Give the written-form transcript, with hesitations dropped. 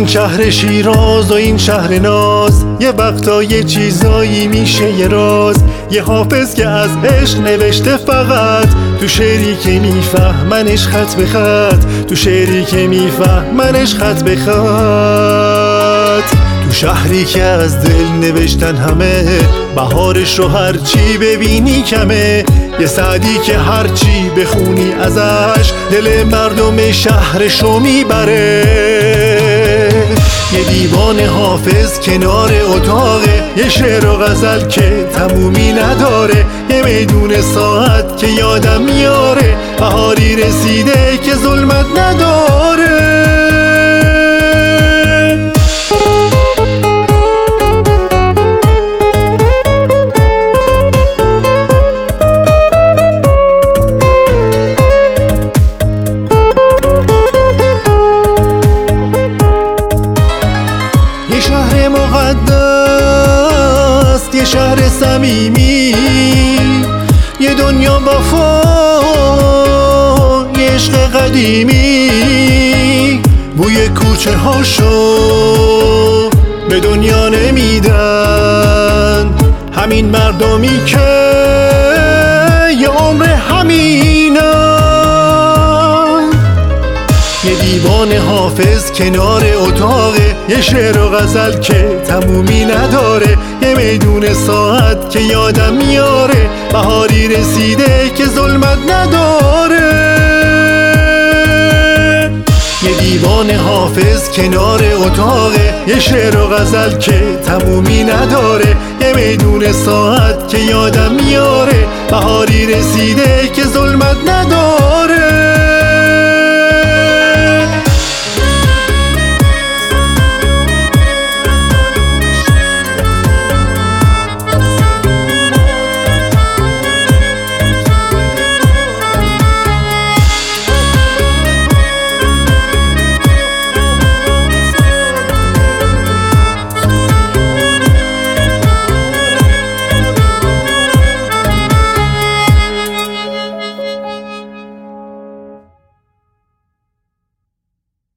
شهر شیراز و این شهر ناز، یه وقتا یه چیزایی میشه یه راز. یه حافظ که از عشق نوشته فقط، تو شعری که میفهمنش خط به خط، تو شعری که میفهمنش خط به خط. تو شهری که از دل نوشتن همه، بهارش رو هرچی ببینی کمه. یه سعدی که هرچی بخونی ازش، دل مردم شهرش رو میبره. یه دیوان حافظ کنار اتاقه، یه شعر و غزل که تمومی نداره. یه میدون ساعت که یادم میاره، بهاری رسیده که ظلمت نداره. یه شهر مقدس، یه شهر صمیمی، یه دنیا وفا، یه عشق قدیمی. بوی کوچه هاشو به دنیا نمیدن، همین مردمی که یه عمر همینن. یه دیوان حافظ کنار اتاقه، یه شعر و غزل که تمومی نداره. یه میدون ساعت که یادم میاره، بهاری رسیده که ظلمت نداره. یه دیوان حافظ کنار اتاقه، یه شعر و غزل که تمومی نداره. یه میدون ساعت که یادم میاره، بهاری رسیده که ظلمت نداره.